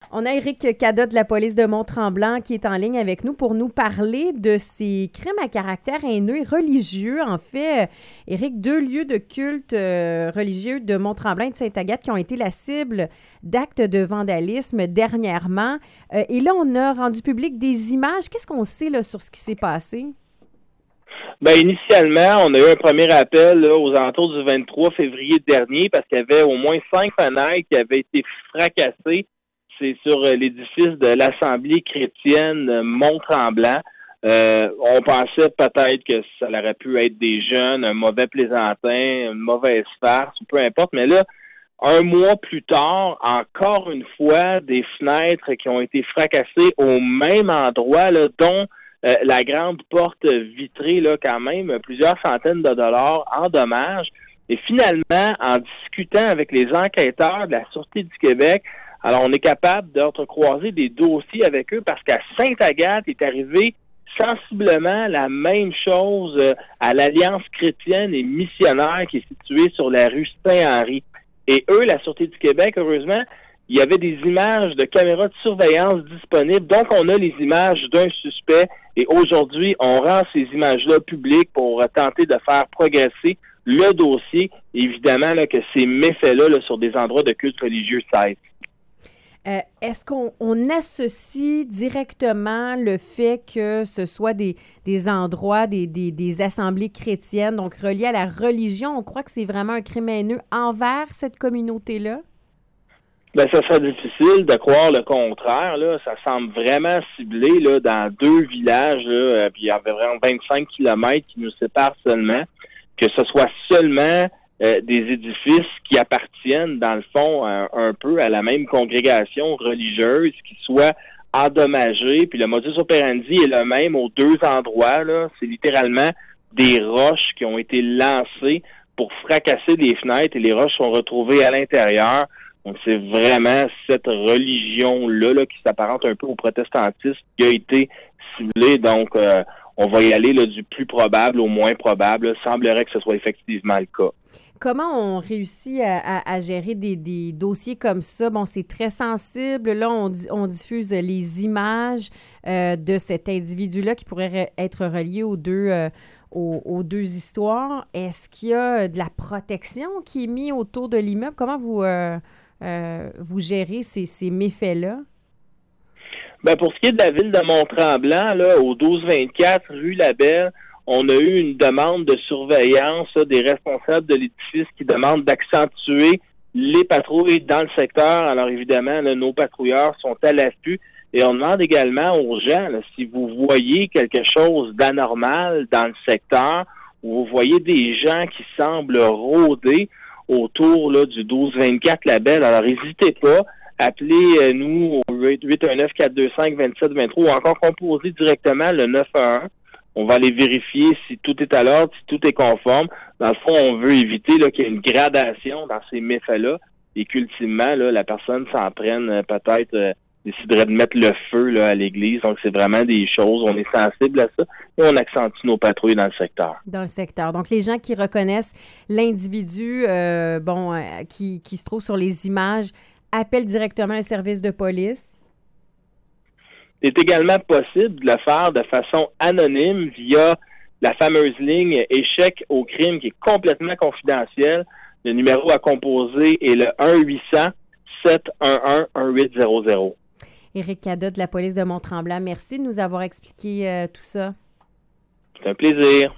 On a Éric Cadotte de la police de Mont-Tremblant qui est en ligne avec nous pour nous parler de ces crimes à caractère haineux et religieux. En fait, Éric, 2 lieux de culte religieux de Mont-Tremblant et de Sainte-Agathe qui ont été la cible d'actes de vandalisme dernièrement. Et là, on a rendu public des images. Qu'est-ce qu'on sait là, sur ce qui s'est passé? Ben, initialement, on a eu un premier appel là, aux alentours du 23 février dernier parce qu'il y avait au moins 5 fenêtres qui avaient été fracassées. C'est sur l'édifice de l'Assemblée chrétienne Mont-Tremblant. On pensait peut-être que ça aurait pu être des jeunes, un mauvais plaisantin, une mauvaise farce, ou peu importe. Mais là, un mois plus tard, encore une fois, des fenêtres qui ont été fracassées au même endroit, là, dont la grande porte vitrée, là, quand même, plusieurs centaines de dollars en dommages. Et finalement, en discutant avec les enquêteurs de la Sûreté du Québec, alors on est capable d'entrecroiser des dossiers avec eux parce qu'à Sainte-Agathe est arrivé sensiblement la même chose à l'Alliance chrétienne et missionnaire qui est située sur la rue Saint-Henri. Et eux, la Sûreté du Québec, heureusement, il y avait des images de caméras de surveillance disponibles. Donc, on a les images d'un suspect et aujourd'hui, on rend ces images-là publiques pour tenter de faire progresser le dossier. Évidemment, là, que ces méfaits-là là, sur des endroits de culte religieux cessent. Est-ce qu'on associe directement le fait que ce soit des endroits, des assemblées chrétiennes, donc reliées à la religion? On croit que c'est vraiment un crime haineux envers cette communauté-là? Ben, ça serait difficile de croire le contraire, là. Ça semble vraiment ciblé, là, dans 2 villages, là, puis il y avait vraiment 25 kilomètres qui nous séparent seulement, que ce soit seulement des édifices qui appartiennent, dans le fond, un peu à la même congrégation religieuse, qui soient endommagés, puis le modus operandi est le même aux 2 endroits, là. C'est littéralement des roches qui ont été lancées pour fracasser les fenêtres et les roches sont retrouvées à l'intérieur. Donc, c'est vraiment cette religion-là là, qui s'apparente un peu au protestantisme qui a été ciblée. Donc, on va y aller là, du plus probable au moins probable. Là. Semblerait que ce soit effectivement le cas. Comment on réussit à gérer des dossiers comme ça? Bon, c'est très sensible. Là, on diffuse les images de cet individu-là qui pourrait être relié aux 2 histoires. Est-ce qu'il y a de la protection qui est mise autour de l'immeuble? Comment vous gérez ces méfaits-là? Ben, pour ce qui est de la ville de Mont-Tremblant, là, au 1224 rue Labelle, on a eu une demande de surveillance là, des responsables de l'édifice qui demandent d'accentuer les patrouilles dans le secteur. Alors évidemment, là, nos patrouilleurs sont à l'affût et on demande également aux gens, là, si vous voyez quelque chose d'anormal dans le secteur ou vous voyez des gens qui semblent rôder autour là, du 1224 Labelle, alors n'hésitez pas. Appelez-nous au 819-425-2723 ou encore composez directement le 911. On va aller vérifier si tout est à l'ordre, si tout est conforme. Dans le fond, on veut éviter là, qu'il y ait une gradation dans ces méfaits-là et qu'ultimement, là, la personne s'en prenne peut-être déciderait de mettre le feu là, à l'église. Donc, c'est vraiment des choses, on est sensible à ça et on accentue nos patrouilles dans le secteur. Dans le secteur. Donc, les gens qui reconnaissent l'individu qui se trouve sur les images appellent directement le service de police. C'est également possible de le faire de façon anonyme via la fameuse ligne échec au crime qui est complètement confidentielle. Le numéro à composer est le 1-800-711-1800. Éric Cadotte de la police de Mont-Tremblant, merci de nous avoir expliqué tout ça. C'est un plaisir.